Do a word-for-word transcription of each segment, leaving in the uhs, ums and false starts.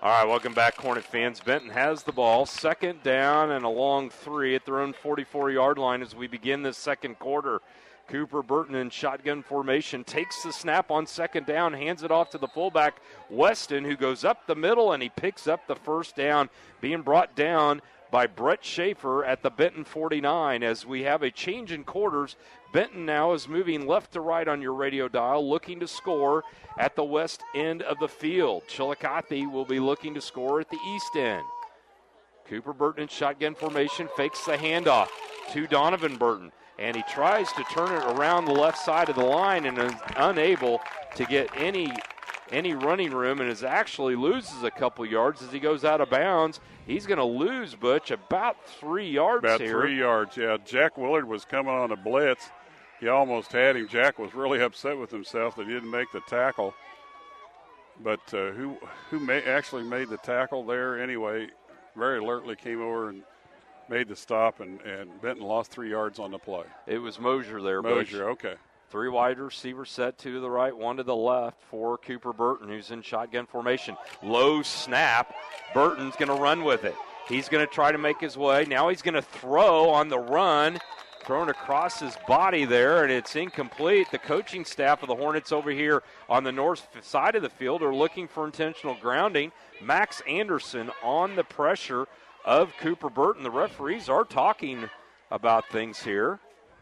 All right, welcome back, Hornet fans. Benton has the ball, second down and a long three at their own forty-four-yard line as we begin this second quarter. Cooper Burton in shotgun formation takes the snap on second down, hands it off to the fullback, Weston, who goes up the middle, and he picks up the first down, being brought down by Brett Schaefer at the Benton forty-nine. As we have a change in quarters, Benton now is moving left to right on your radio dial, looking to score at the west end of the field. Chillicothe will be looking to score at the east end. Cooper Burton in shotgun formation fakes the handoff to Donovan Burton, and he tries to turn it around the left side of the line and is unable to get any any running room, and is actually loses a couple yards as he goes out of bounds. He's going to lose, Butch, about three yards about here. About three yards, yeah. Jack Willard was coming on a blitz. He almost had him. Jack was really upset with himself that he didn't make the tackle. But uh, who who may, actually made the tackle there anyway, very alertly came over and made the stop, and, and Benton lost three yards on the play. It was Mosier there, Mosier, Butch. okay. Three wide receiver set, two to the right, one to the left for Cooper Burton, who's in shotgun formation. Low snap. Burton's going to run with it. He's going to try to make his way. Now he's going to throw on the run, thrown across his body there, and it's incomplete. The coaching staff of the Hornets over here on the north side of the field are looking for intentional grounding. Max Anderson on the pressure of Cooper Burton. The referees are talking about things here.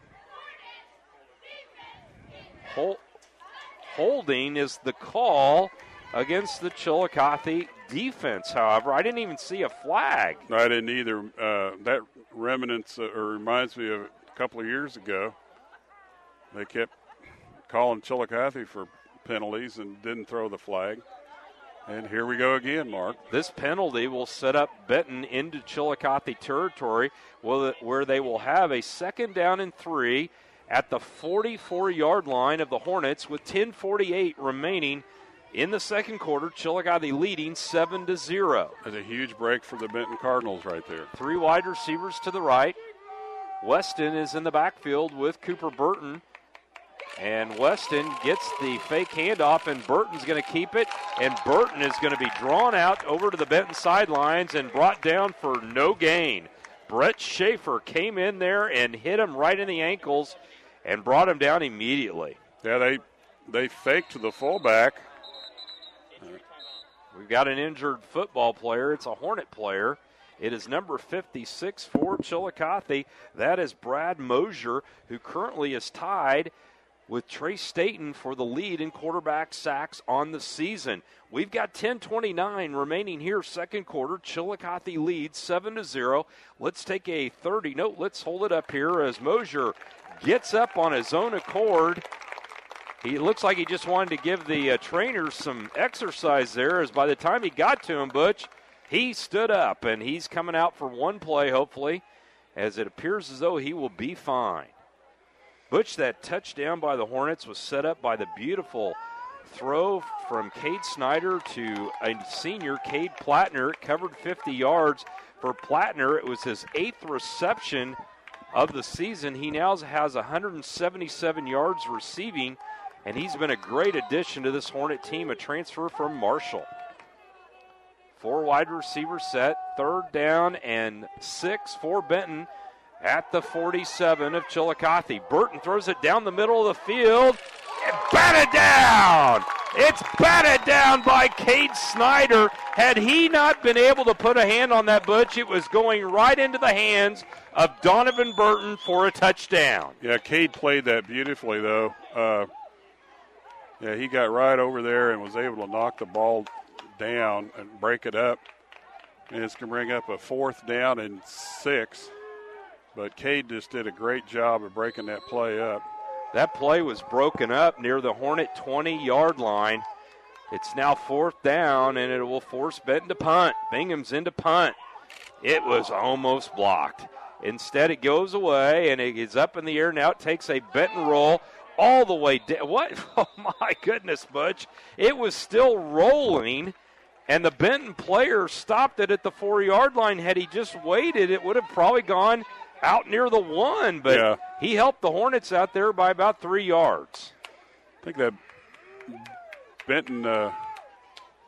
Hol- holding is the call against the Chillicothe defense, however. I didn't even see a flag. No, I didn't either. Uh, that remnants uh, or reminds me of a couple of years ago. They kept calling Chillicothe for penalties and didn't throw the flag. And here we go again, Mark. This penalty will set up Benton into Chillicothe territory where they will have a second down and three at the forty-four-yard line of the Hornets with ten forty-eight remaining in the second quarter. Chillicothe leading seven to zero. That's a huge break for the Benton Cardinals right there. Three wide receivers to the right. Weston is in the backfield with Cooper Burton. And Weston gets the fake handoff, and Burton's going to keep it. And Burton is going to be drawn out over to the Benton sidelines and brought down for no gain. Brett Schaefer came in there and hit him right in the ankles and brought him down immediately. Yeah, they they faked to the fullback. We've got an injured football player. It's a Hornet player. It is number fifty-six for Chillicothe. That is Brad Mosier, who currently is tied with Trey Staten for the lead in quarterback sacks on the season. We've got ten twenty-nine remaining here, second quarter. Chillicothe leads seven to zero. Let's take a thirty. No, let's hold it up here as Mosier gets up on his own accord. He looks like he just wanted to give the uh, trainers some exercise there, as by the time he got to him, Butch, he stood up, and he's coming out for one play, hopefully, as it appears as though he will be fine. Butch, that touchdown by the Hornets was set up by the beautiful throw from Cade Snyder to a senior, Cade Plattner. It covered fifty yards for Plattner. It was his eighth reception of the season. He now has one hundred seventy-seven yards receiving, and he's been a great addition to this Hornet team, a transfer from Marshall. Four wide receivers set, third down and six for Benton at the forty-seven of Chillicothe. Burton throws it down the middle of the field and batted down. It's batted down by Cade Snyder. Had he not been able to put a hand on that, Butch, it was going right into the hands of Donovan Burton for a touchdown. Yeah, Cade played that beautifully, though. Uh, yeah, he got right over there and was able to knock the ball down and break it up. And it's going to bring up a fourth down and six. But Cade just did a great job of breaking that play up. That play was broken up near the Hornet twenty-yard line. It's now fourth down, and it will force Benton to punt. Bingham's into punt. It was almost blocked. Instead, it goes away, and it is up in the air. Now it takes a Benton roll all the way down. What? Oh, my goodness, Butch. It was still rolling, and the Benton player stopped it at the four-yard line. Had he just waited, it would have probably gone out near the one, but yeah. He helped the Hornets out there by about three yards. I think that Benton uh,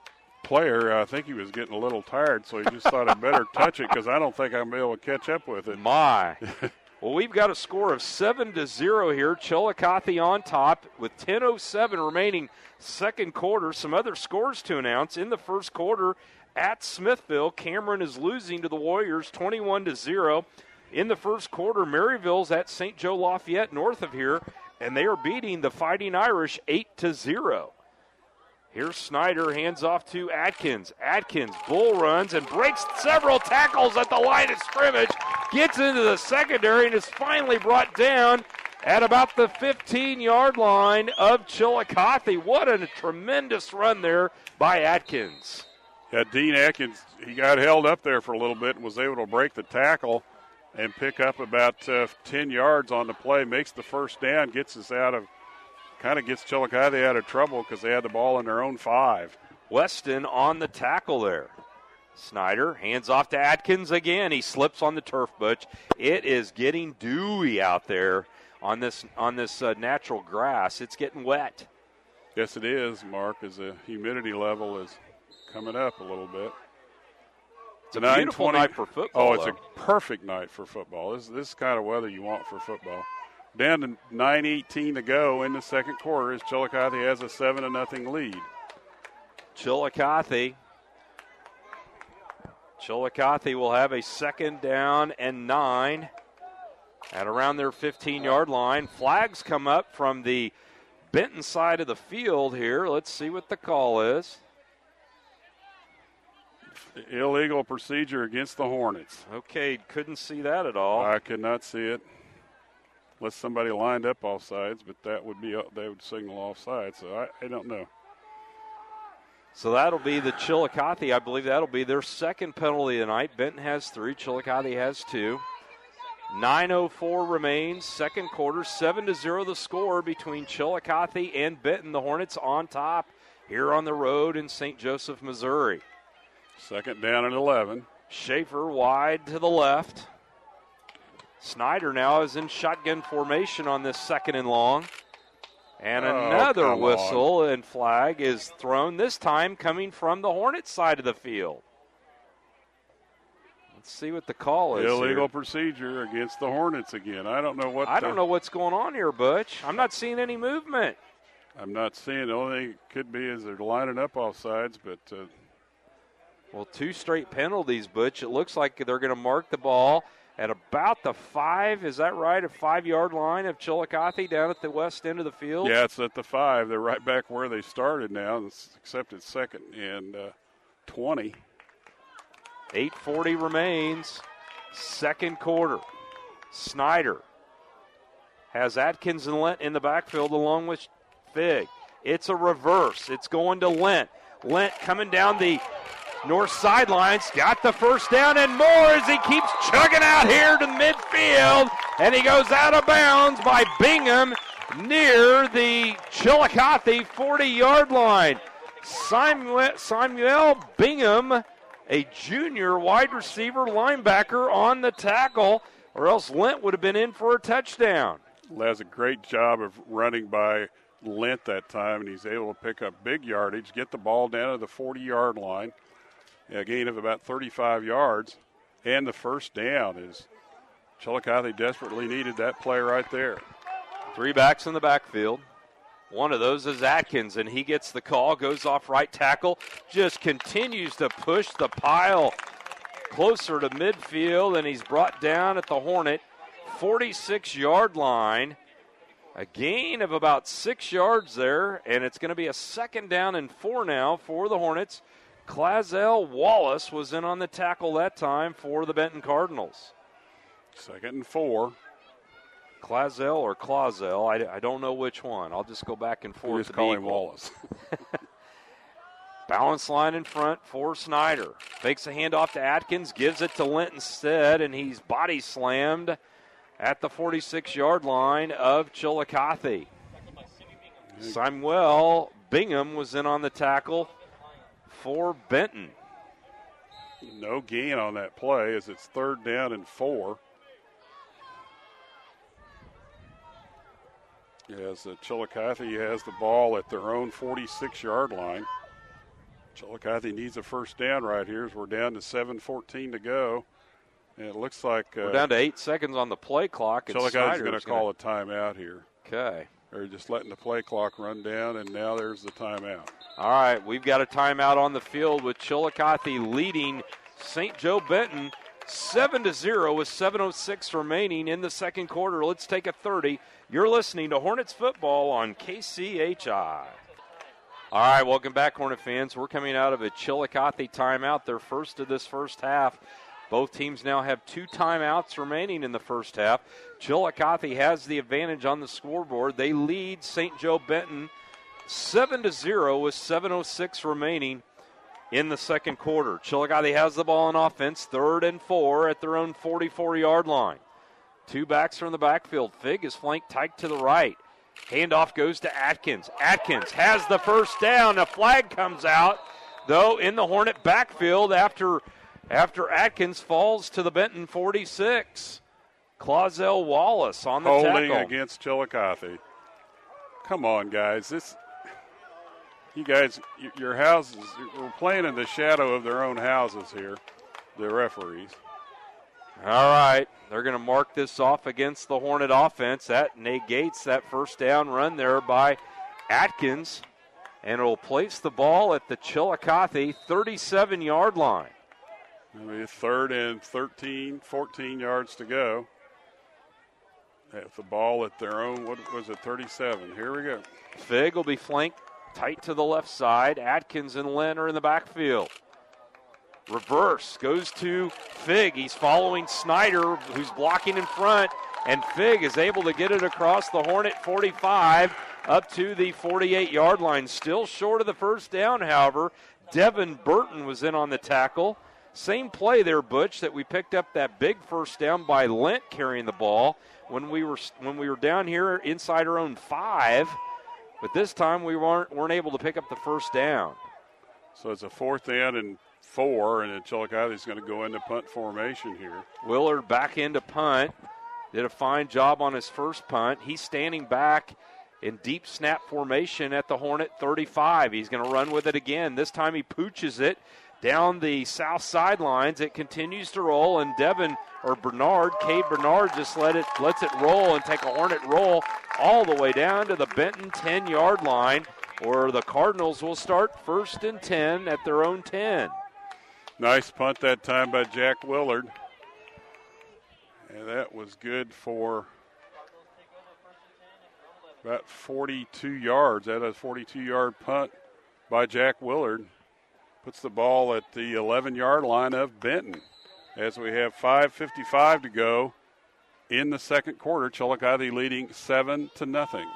player. I think he was getting a little tired, so he just thought I'd better touch it because I don't think I'm able to catch up with it. My. Well, we've got a score of seven to zero here. Chillicothe on top with ten oh seven remaining second quarter. Some other scores to announce. In the first quarter at Smithville, Cameron is losing to the Warriors twenty-one to zero. In the first quarter, Maryville's at Saint Joe Lafayette north of here, and they are beating the Fighting Irish eight to zero. Here's Snyder, hands off to Atkins. Atkins bull runs and breaks several tackles at the line of scrimmage, gets into the secondary, and is finally brought down at about the fifteen-yard line of Chillicothe. What a tremendous run there by Atkins. Yeah, Dean Atkins, he got held up there for a little bit and was able to break the tackle and pick up about uh, ten yards on the play, makes the first down, gets us out of kind of gets Chillicothe out of trouble because they had the ball in their own five. Weston on the tackle there. Snyder hands off to Atkins again. He slips on the turf, Butch. It is getting dewy out there on this on this uh, natural grass. It's getting wet. Yes, it is, Mark, as the humidity level is coming up a little bit. It's a beautiful night for football. Oh, it's though. a perfect night for football. This, this is the kind of weather you want for football. Down to nine eighteen to go in the second quarter as Chillicothe has a seven to nothing lead. Chillicothe. Chillicothe will have a second down and nine at around their fifteen-yard line. Flags come up from the Benton side of the field here. Let's see what the call is. Illegal procedure against the Hornets. Okay, couldn't see that at all. I could not see it. Unless somebody lined up off sides, but that would be they would signal offside, so I, I don't know. So that'll be the Chillicothe. I believe that'll be their second penalty of the night. Benton has three. Chillicothe has two. nine oh four remains, second quarter, seven to zero the score between Chillicothe and Benton. The Hornets on top here on the road in Saint Joseph, Missouri. Second down and eleven. Schaefer wide to the left. Snyder now is in shotgun formation on this second and long. And oh, another whistle on. And flag is thrown, this time coming from the Hornets side of the field. Let's see what the call is. Illegal here. procedure against the Hornets again. I don't know what. I don't uh, know what's going on here, Butch. I'm not seeing any movement. I'm not seeing. The only thing it could be is they're lining up off sides, but. Uh, well, two straight penalties, Butch. It looks like they're going to mark the ball at about the five, is that right, a five-yard line of Chillicothe down at the west end of the field? Yeah, it's at the five. They're right back where they started now, except it's second and uh, twenty. eight forty remains, second quarter. Snyder has Atkins and Lent in the backfield along with Fig. It's a reverse. It's going to Lent. Lent coming down the north sidelines, got the first down and more as he keeps chugging out here to midfield, and he goes out of bounds by Bingham near the Chillicothe forty-yard line. Samuel, Samuel Bingham, a junior wide receiver linebacker on the tackle, or else Lent would have been in for a touchdown. Does a great job of running by Lent that time, and he's able to pick up big yardage, get the ball down to the forty-yard line. A gain of about thirty-five yards, and the first down is Chillicothe desperately needed that play right there. Three backs in the backfield. One of those is Atkins, and he gets the call, goes off right tackle, just continues to push the pile closer to midfield, and he's brought down at the Hornet forty-six-yard line. A gain of about six yards there, and it's going to be a second down and four now for the Hornets. Clazel Wallace was in on the tackle that time for the Benton Cardinals. Second and four. Clazel or Clazel, I, I don't know which one. I'll just go back and forth. Just call him Wallace. Balance line in front for Snyder. Fakes a handoff to Atkins, gives it to Lent instead, and he's body slammed at the forty-six-yard line of Chillicothe. Samuel Bingham was in on the tackle for Benton. No gain on that play as it's third down and four. As uh, Chillicothe has the ball at their own forty-six-yard line. Chillicothe needs a first down right here as we're down to seven fourteen to go. And it looks like uh, we're down to eight seconds on the play clock. Chillicothe's going to call a timeout here. Okay. They're just letting the play clock run down, and now there's the timeout. All right, we've got a timeout on the field with Chillicothe leading Saint Joe Benton seven to zero with seven oh six remaining in the second quarter. Let's take a thirty. You're listening to Hornets football on K C H I. All right, welcome back, Hornet fans. We're coming out of a Chillicothe timeout, their first of this first half. Both teams now have two timeouts remaining in the first half. Chillicothe has the advantage on the scoreboard. They lead Saint Joe Benton seven to zero with seven oh six remaining in the second quarter. Chillicothe has the ball on offense, third and four at their own forty-four-yard line. Two backs from the backfield. Fig is flanked tight to the right. Handoff goes to Atkins. Atkins has the first down. A flag comes out, though, in the Hornet backfield after after Atkins falls to the Benton forty-six. Clausel Wallace on the Holding tackle. against Chillicothe. Come on, guys. This, you guys, your houses, we're playing in the shadow of their own houses here, the referees. All right, they're going to mark this off against the Hornet offense. That negates that first down run there by Atkins, and it will place the ball at the Chillicothe thirty-seven-yard line. It'll be third and thirteen, fourteen yards to go. At the ball at their own, what was it, thirty-seven. Here we go. Fig will be flanked tight to the left side. Atkins and Lynn are in the backfield. Reverse goes to Fig. He's following Snyder, who's blocking in front, and Fig is able to get it across the Hornet forty-five up to the forty-eight-yard line. Still short of the first down, however. Devin Burton was in on the tackle. Same play there, Butch, that we picked up that big first down by Lent carrying the ball when we were when we were down here inside our own five. But this time we weren't weren't able to pick up the first down. So it's a fourth down and four, and then Chillicothe's going to go into punt formation here. Willard back into punt. Did a fine job on his first punt. He's standing back in deep snap formation at the Hornet thirty-five. He's going to run with it again. This time he pooches it down the south sidelines. It continues to roll, and Devin, or Bernard, Cade Bernard just let it, lets it roll and take a Hornet roll all the way down to the Benton ten-yard line, where the Cardinals will start first and ten at their own ten. Nice punt that time by Jack Willard. And that was good for about forty-two yards. That is a forty-two-yard punt by Jack Willard. Puts the ball at the eleven-yard line of Benton. As we have five fifty-five to go in the second quarter, Chillicothe leading seven to nothing.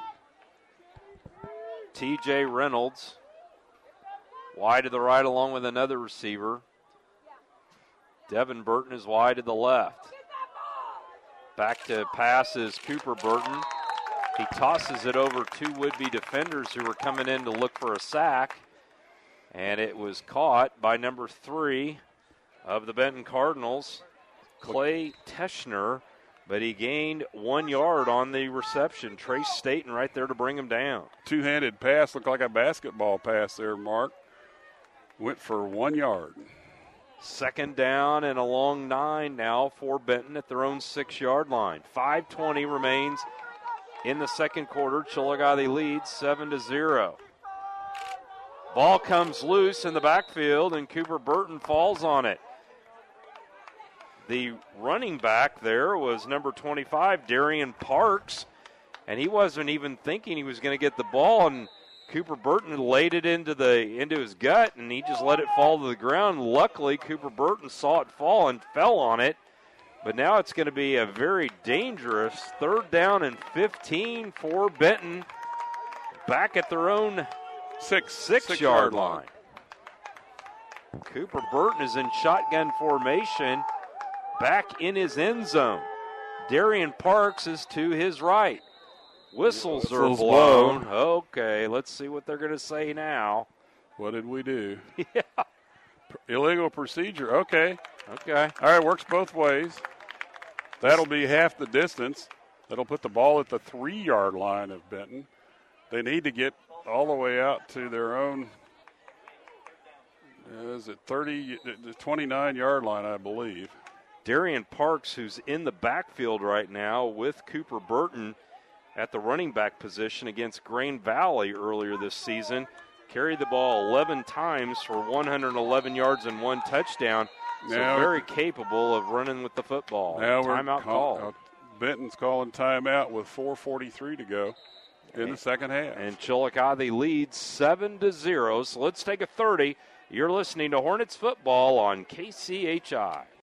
T J Reynolds wide to the right along with another receiver. Devin Burton is wide to the left. Back to pass is Cooper Burton. He tosses it over two would-be defenders who were coming in to look for a sack. And it was caught by number three of the Benton Cardinals, Clay Teschner, but he gained one yard on the reception. Trace Staten right there to bring him down. Two-handed pass, looked like a basketball pass there, Mark. Went for one yard. Second down and a long nine now for Benton at their own six-yard line. five twenty remains in the second quarter. Chillicothe leads seven to zero. Ball comes loose in the backfield, and Cooper Burton falls on it. The running back there was number twenty-five, Darian Parks, and he wasn't even thinking he was going to get the ball, and Cooper Burton laid it into the into his gut, and he just let it fall to the ground. Luckily, Cooper Burton saw it fall and fell on it, but now it's going to be a very dangerous third down and fifteen for Benton, back at their own Six, six, six yard, yard line. line. Cooper Burton is in shotgun formation, back in his end zone. Darian Parks is to his right. Whistles, Whistles are blown. blown. Okay, let's see what they're going to say now. What did we do? Yeah. Illegal procedure. Okay. Okay. All right, works both ways. That'll be half the distance. That'll put the ball at the three-yard line of Benton. They need to get all the way out to their own Uh, is it thirty, the twenty-nine-yard line, I believe. Darian Parks, who's in the backfield right now with Cooper Burton at the running back position against Grain Valley earlier this season, carried the ball eleven times for one hundred eleven yards and one touchdown. So now, very capable of running with the football. Now timeout call, call. Uh, Benton's calling timeout with four forty-three to go in and, the second half. And Chillicothe leads seven to zero. So let's take a thirty. You're listening to Hornets football on K C H I.